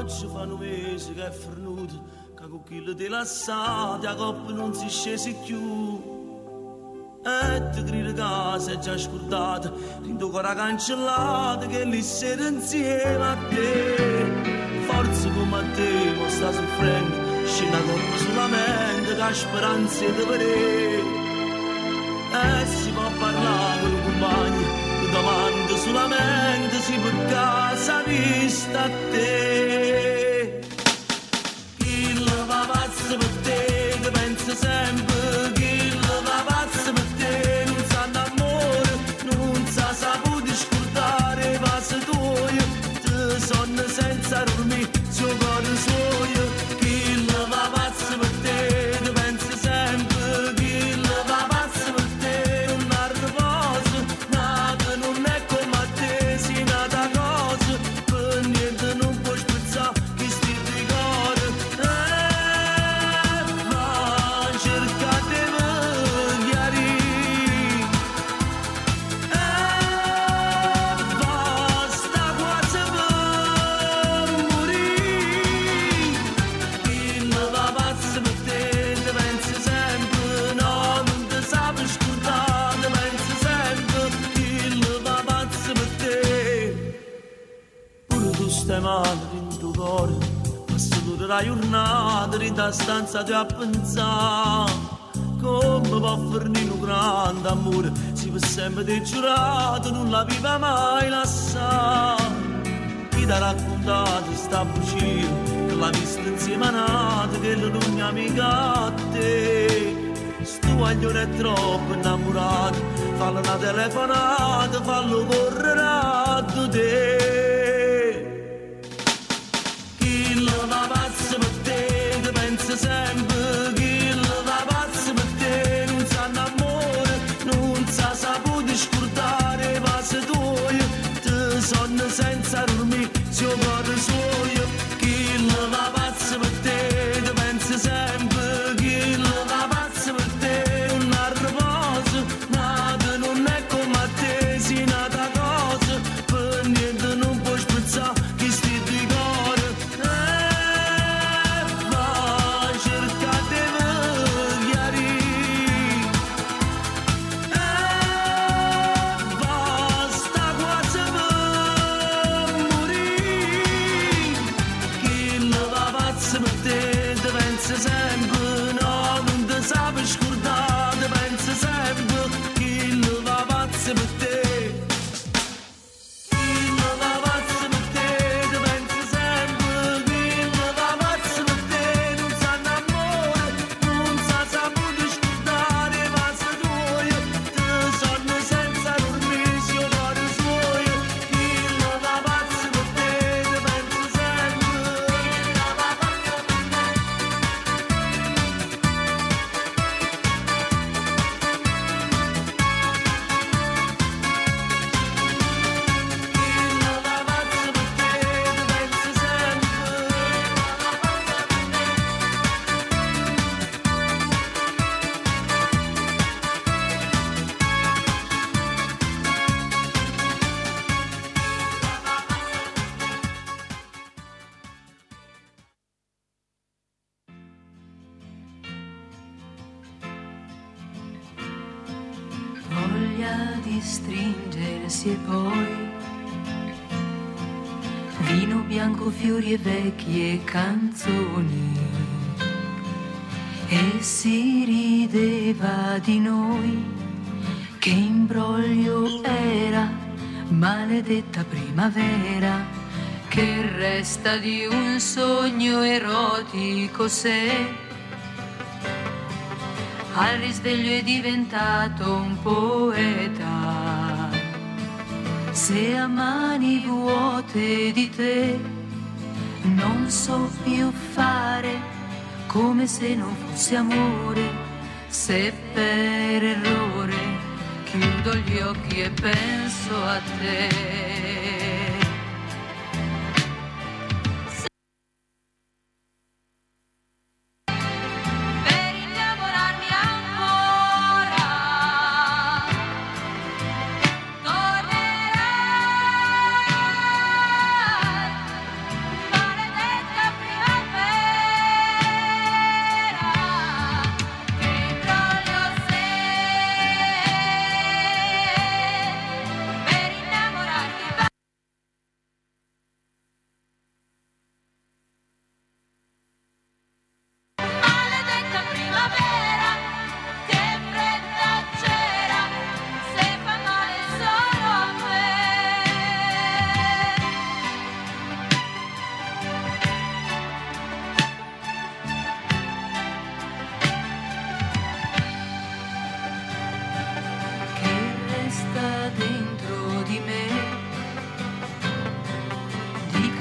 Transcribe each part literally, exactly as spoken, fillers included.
oggi fa un mese che è fornuto, che con quello della lasciati a coppa non si scesi più. E ti grido che sei già scordata, rindo con la cancellata che lì sei insieme a te. Forza come a te, ma sta soffrendo, scende la colpa sulla mente, che ha speranza di vedere. E si può parlare con i compagni, le domande sulla mente, si può casa vista a te. Chi lo va pazzo per te, che pensa sempre, chi lo va pazzo per te, non sa d'amore, non sa saputo scordare i passi tuoi, ti sonno senza dormire, suo cuore suo, chi lo va pazzo per te, che pensa sempre, chi lo va pazzo per te, non ha riposo, nata non è come a te, si nata cosa, per niente non puoi spezzare, chi sti ricordi, eh, ma cerca di chiarire, eh, basta quasi per morire, chi lo va pazzo per te, ti pensi sempre, no, non ti sapi scordare, ti pensi sempre, chi lo va pazzo per te. Pure tu stai male in tuo cuore, passa tutta la giornata in ta stanza ti a pensare. Come può fornire un grande amore, si può sempre di giurato, non la viva mai lasciare. Chi ti ha raccontato sta bugia, che l'ha vista insieme a nata, che non è un'amica a te. Sto guaglione è troppo innamorato, fallo una telefonata, fallo correre a te. Chi lo va pazzo per te, ti pensa sempre, chi lo va pazzo per te, non sa d'amore, non sa saputo scordare i passi tuoi, ti sonno senza dormire, suo cuore suo, chi lo va pazzo per te, ti pensa sempre, chi lo va pazzo per te, non ha riposo, nata non è come a te, si nata cosa, per niente non puoi spezzare, chi sti ricordi, eh, ma cerca di chiarire, eh, basta quasi per morire, chi lo va pazzo per te, ti pensa sempre, no, non ti sapi scordare, ti pensa sempre, chi lo va pazzo per te. Chi lo va pazzo per te, ti pensa sempre, chi lo va pazzo per te, non sa d'amore, non sa saputo scordare i passi tuoi, ti sonno senza dormire, suo cuore suo, chi lo va pazzo per te, ti pensa sempre, chi lo va pazzo per te. Voglia di stringersi e poi vino bianco, fiori e vecchie canzoni, e si rideva di noi, che imbroglio era, maledetta primavera, che resta di un sogno erotico se al risveglio è diventato un poeta. Se a mani vuote di te non so più fare, come se non fosse amore, se per errore chiudo gli occhi e penso a te. Tornerai, maledetta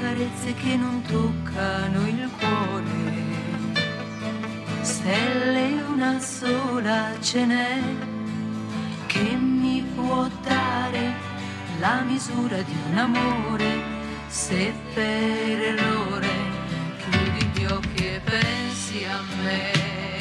carezze che non toccano il cuore. Stelle una sola ce n'è che mi può dare la misura di un amore. Se per errore chiudi gli occhi e pensi a me.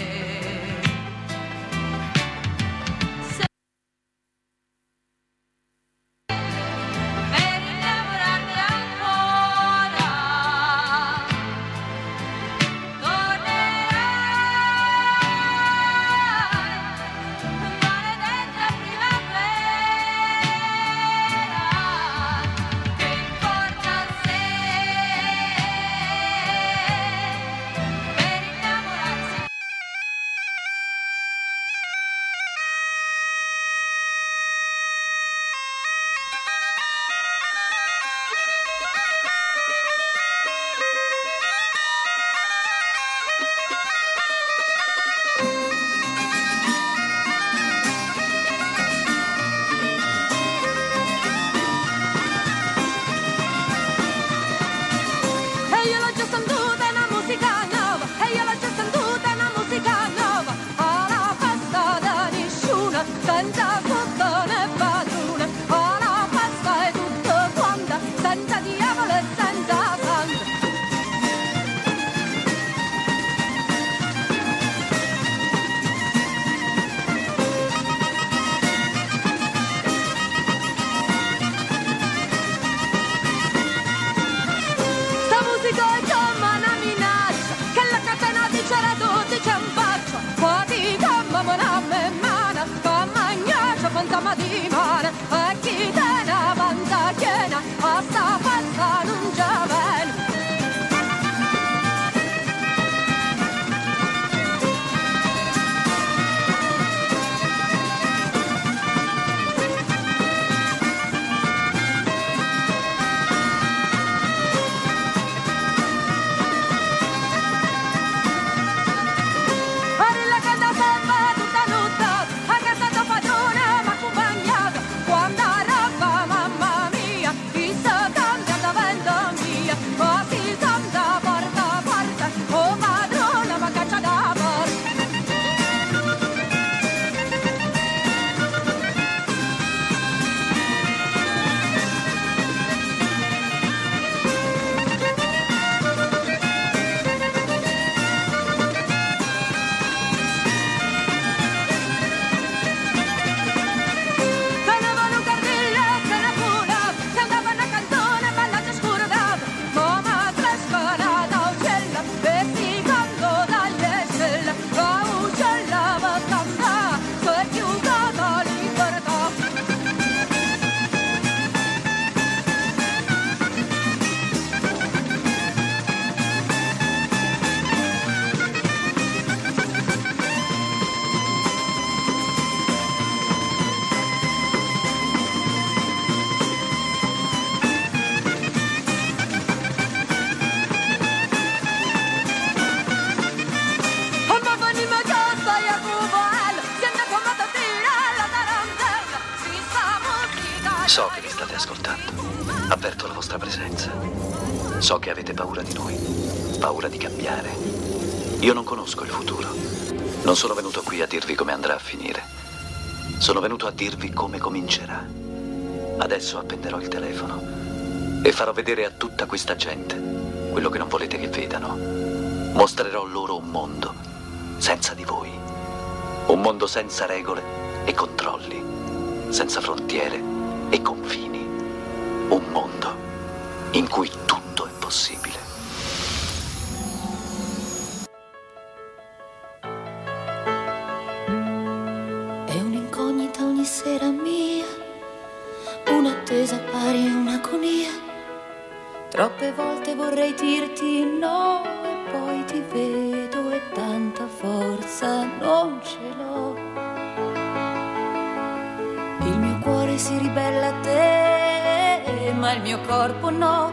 So che vi state ascoltando. Avverto la vostra presenza. So che avete paura di noi, paura di cambiare. Io non conosco il futuro. Non sono venuto qui a dirvi come andrà a finire. Sono venuto a dirvi come comincerà. Adesso appenderò il telefono e farò vedere a tutta questa gente quello che non volete che vedano. Mostrerò loro un mondo senza di voi. Un mondo senza regole e controlli, senza frontiere e confini. Un mondo in cui tutto è possibile. È un'incognita ogni sera mia, un'attesa pari a un'agonia. Troppe volte vorrei dirti no e poi ti vedo e tanta forza non ce l'ho. Il mio cuore si ribella a te, ma il mio corpo no.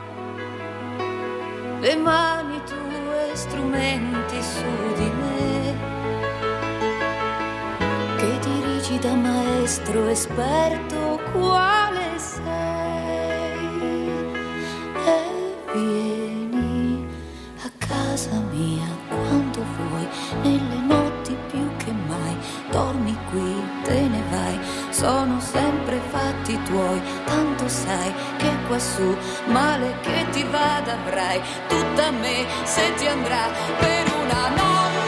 Le mani tue strumenti su di me, che dirigi da maestro esperto quale sei. E sono sempre fatti tuoi, tanto sai che quassù male che ti vada avrai tutta me se ti andrà per una notte.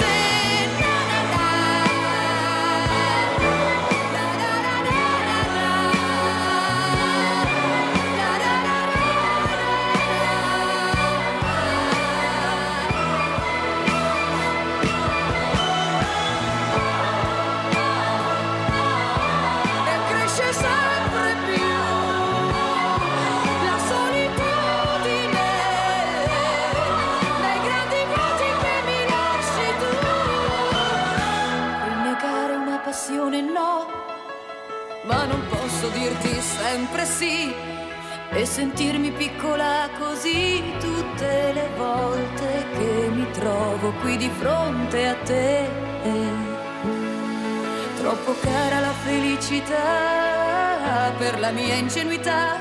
No, ma non posso dirti sempre sì e sentirmi piccola così tutte le volte che mi trovo qui di fronte a te. Troppo cara la felicità per la mia ingenuità,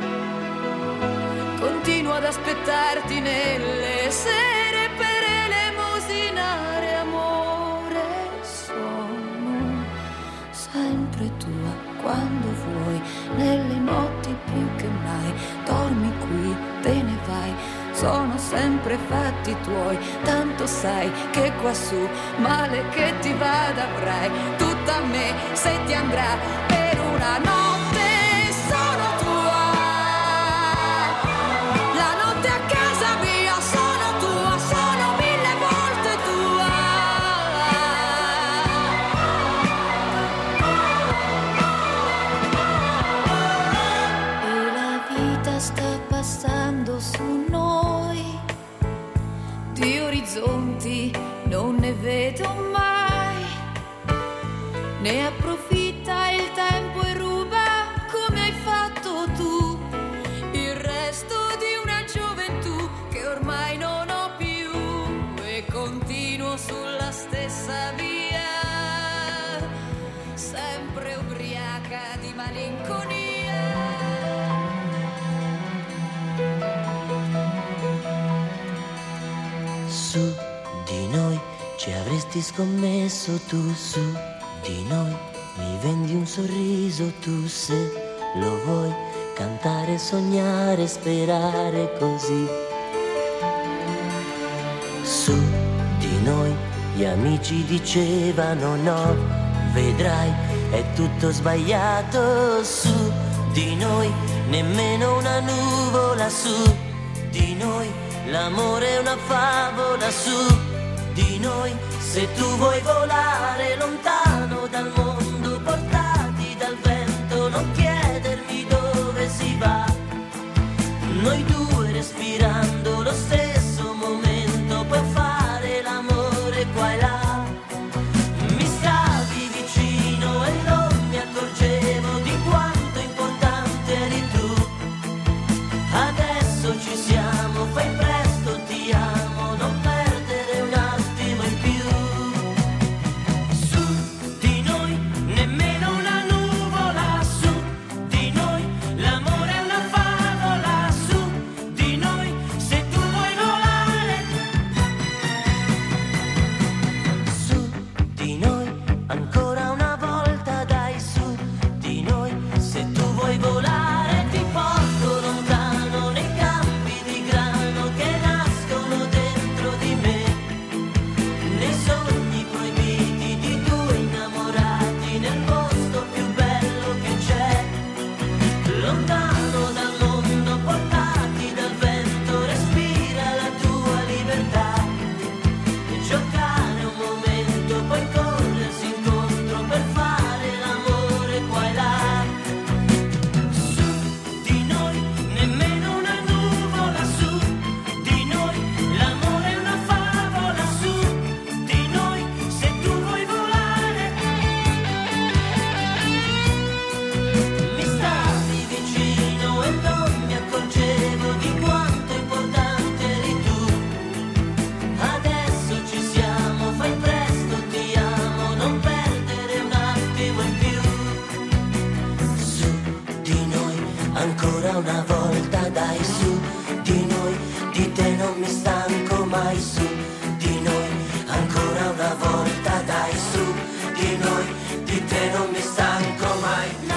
continuo ad aspettarti nelle sere per elemosinare amore. Sono sempre tua quando vuoi, nelle notti più che mai, dormi qui, te ne vai, sono sempre fatti tuoi, tanto sai che quassù male che ti vada avrai tutta me se ti andrà per una notte. Sono tua, la notte a casa mia sono tua, sono mille volte tua. E la vita sta passando su noi, di orizzonti non ne vedo mai, ne approfitta il tempo e ruba come hai fatto tu il resto di una gioventù che ormai non ho più, e continuo sulla stessa via, sempre ubriaca di malinconia. Su di noi ci avresti scommesso tu, su di noi mi vendi un sorriso tu, se lo vuoi cantare, sognare, sperare così. Su di noi gli amici dicevano no, vedrai è tutto sbagliato. Su di noi nemmeno una nuvola, su di noi l'amore è una favola, su di noi se tu vuoi volare lontano dal mondo, portati dal vento, non chiedermi dove si va. Noi due respirando lo stesso momento, puoi fare l'amore qua e là. Mi stavi vicino e non mi accorgevo di quanto importante eri tu. Adesso ci siamo, fai presto, ti amo, non perdere un attimo in più. Su di noi nemmeno una nuvola, su di noi l'amore è una favola, su di noi se tu vuoi volare. Su di noi ancora una volta, dai, su di noi se tu vuoi volare ti porto lontano nei campi di grano che nascono dentro di me, nei sogni proibiti di due innamorati, nel posto più bello che c'è, lontano dal mondo, portati dal vento, respira la tua libertà, e giocare un momento, poi corrersi incontro per fare l'amore qua e là. Su di noi nemmeno una nuvola, su di noi l'amore è una favola, su di noi se tu vuoi volare. Mi stavi vicino e non mi accorgevo di quanto importante eri tu. Adesso ci siamo, fai presto, ti amo, non perdere un attimo in più. Su di noi ancora una volta, dai, su di noi, di te non mi stanco mai, su di noi ancora una volta, dai, su di noi, di te non mi stanco mai.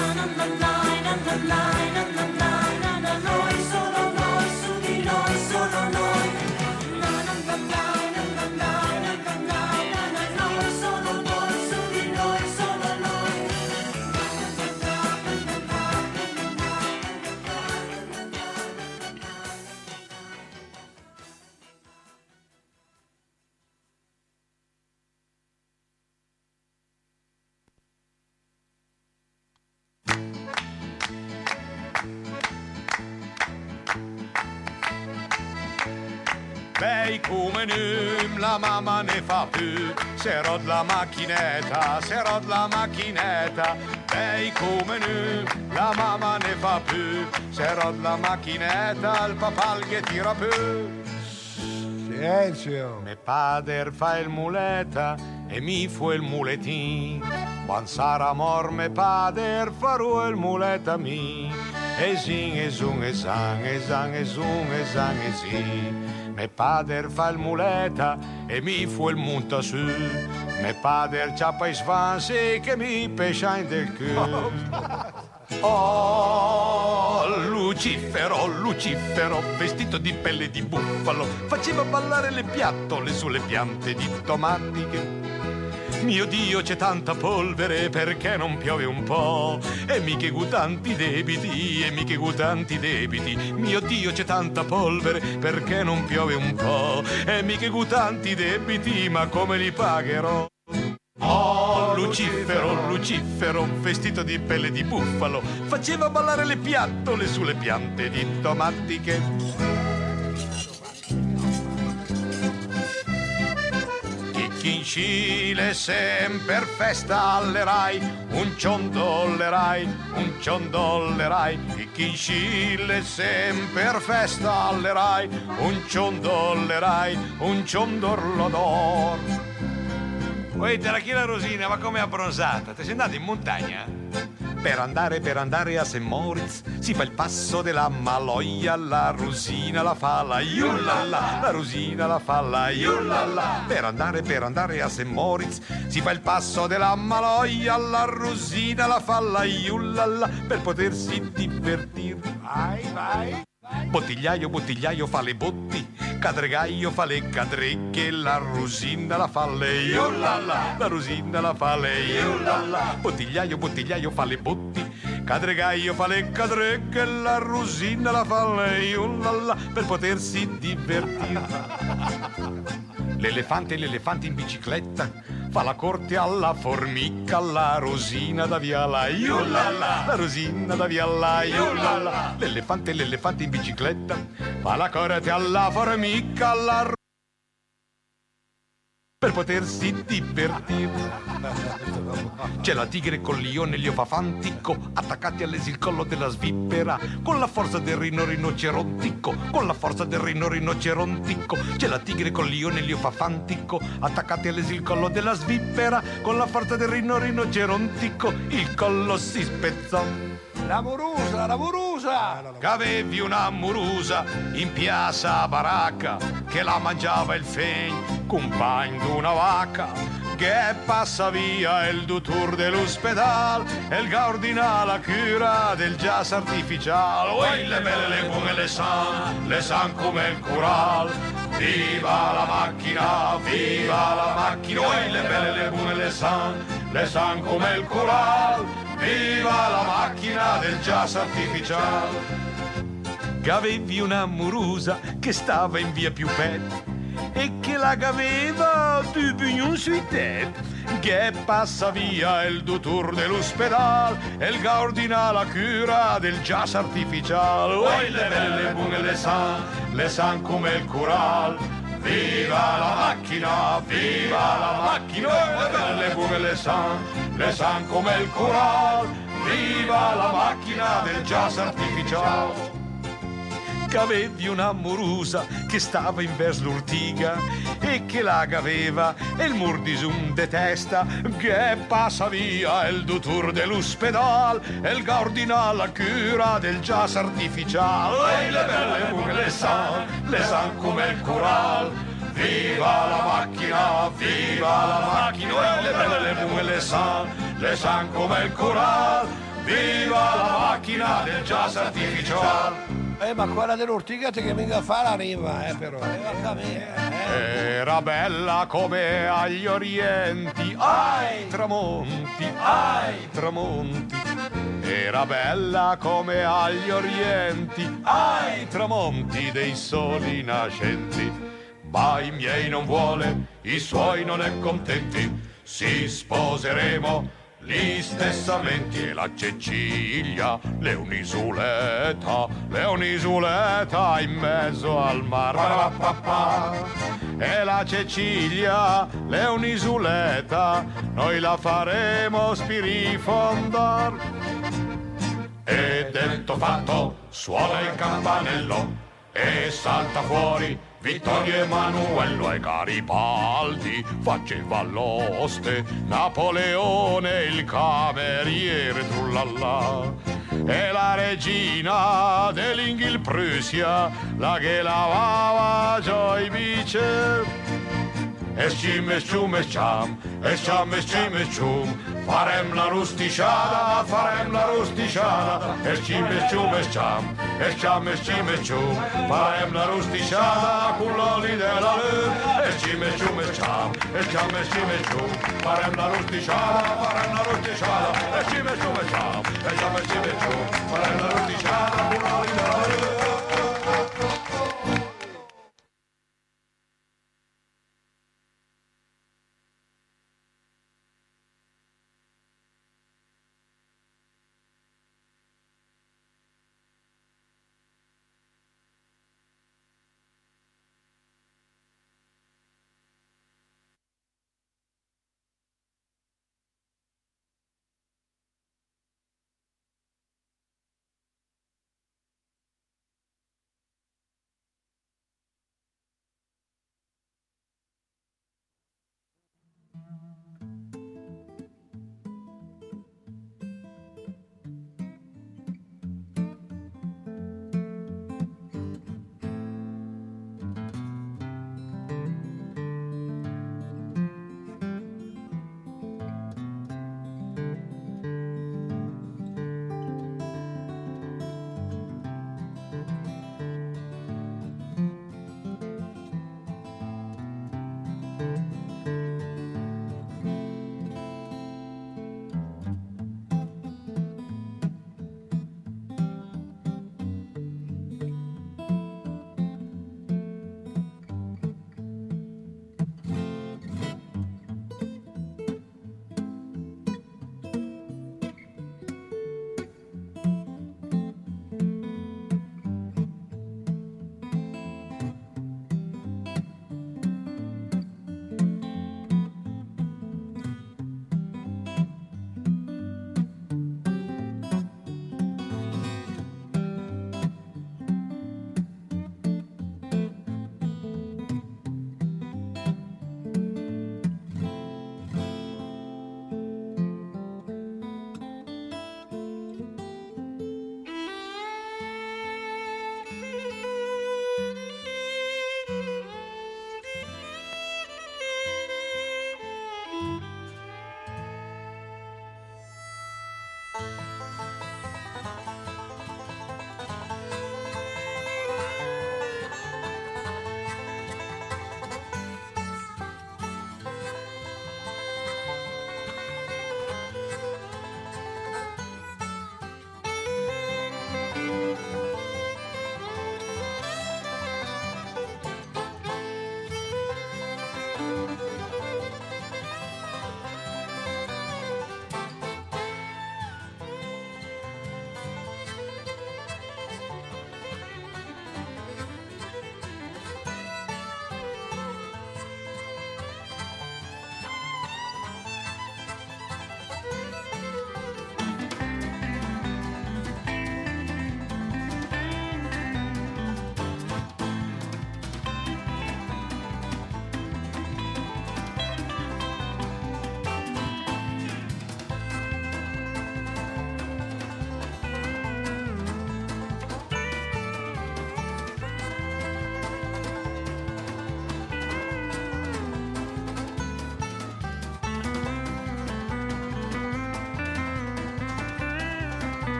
Bei come nu, la mamma ne fa più, se rod la macchinetta, se rod la macchinetta. Bei come nu, la mamma ne fa più, se rod la macchinetta, il papà che tira più. Silenzio. Me padre fa il muleta e mi fu il muletin. Quando sarà mor me padre farò il muleta mi. E zing e zung e zang e zang e zung e zang e zi. Me padre fa il muleta e mi fu il munta su. Me padre ciappa i svansi che mi pescia in del culo. Oh, Lucifero, Lucifero, vestito di pelle di bufalo, faceva ballare le piattole sulle piante di tomatiche. Mio Dio, c'è tanta polvere, perché non piove un po'? E mica gu tanti debiti, e mica gu tanti debiti. Mio Dio, c'è tanta polvere, perché non piove un po'? E mica gu tanti debiti, ma come li pagherò? Oh, Lucifero, Lucifero, vestito di pelle di bufalo, faceva ballare le piattole sulle piante di tomatiche. In Cile sempre festa alle Rai, un ciondollerai, un ciondollerai. In Cile sempre festa alle Rai, un ciondollerai, un ciondorlodor. Uè, Tarachina Rosina, ma come abbronzata? Ti sei andata in montagna? Per andare, per andare a Saint Moritz si fa il passo della Maloia, la Rosina la fa la iullalla, la Rosina la fa la iullalla. Per andare, per andare a Saint Moritz si fa il passo della Maloia, la Rosina la fa la iullalla, per potersi divertire. Vai, vai. Bottigliaio, bottigliaio fa le botti, cadregaio fa le cadreghe, la Rosina la fa le iullalla, la Rosina la fa le iullalla. Bottigliaio, bottigliaio fa le botti, cadregaio fa le cadreghe, la Rosina la fa le iullalla, per potersi divertire. L'elefante, l'elefante in bicicletta fa la corte alla formica, la Rosina da via la iullalla, la Rosina da via la iullalla. L'elefante, l'elefante in bicicletta fa la corte alla formica, la per potersi divertire. C'è la tigre col lione liofafantico attaccati all'esi il collo della svippera, con la forza del rino rinocerontico, con la forza del rino rinocerontico. C'è la tigre col lione liofafantico attaccati all'esi il collo della svippera, con la forza del rino rinocerontico il collo si spezzò. La murusa, la murusa! Che avevi una murusa in piazza baracca che la mangiava il fegno, compagno d'una vacca che passa via il dottor dell'ospedale e il gaordina la cura del jazz artificiale. Oi, le belle le buone le san, le san come il coral. Viva la macchina, viva la macchina. Oi, le belle le buone le san, le san come il coral. Viva la macchina del jazz artificiale. Che avevi una murusa che stava in via Piupet e che la aveva du pignon sui tête, che passa via il dottor dell'ospedale e il gaordina la cura del jazz artificiale. Oi, le belle buone le san, le san come il coral. Viva la macchina, viva la macchina, le belle buone le san, le san come il coral. Viva la macchina del jazz artificiale. Che avevi una murusa che stava in vers l'urtiga e che la aveva e il murdisum de testa, che passa via il dottor dell'ospedale e il gaordina la cura del jazz artificiale. E le belle buche le san, le san come il coral. Viva la macchina, viva la macchina, e le belle buche le san, le san come il coral. Viva la macchina del jazz artificiale. Eh, ma quella dell'ortiga che venga a fare la rima, eh, però. Eh, Era bella come agli orienti, ai tramonti, ai tramonti. Era bella come agli orienti, ai tramonti dei soli nascenti. Ma i miei non vuole, i suoi non è contenti. Si sposeremo Gli stessamenti e la Cecilia, le un'isoletta, le un'isoletta in mezzo al mar. E la Cecilia, le un'isoletta, noi la faremo spirifondar. E detto fatto, suona il campanello e salta fuori Vittorio Emanuello e Garibaldi faceva l'oste, Napoleone il cameriere trullallà, e la regina dell'Inghilprussia, la che lavava già i bice. E scim e scium e sciam, e sciam e scim e scium, farem la rusticciata, farem la rusticciata, e scim e scium e sciam, e sciam e scim e scium, farem la rusticciata con l'oli della luna, e scim e scium e sciam, e sciam e scim e scium, farem la rusticciata, farem la rusticciata, e scim e scium e sciam, e sciam e scim e scium, farem la rusticciata con l'oli della luna.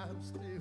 I'm still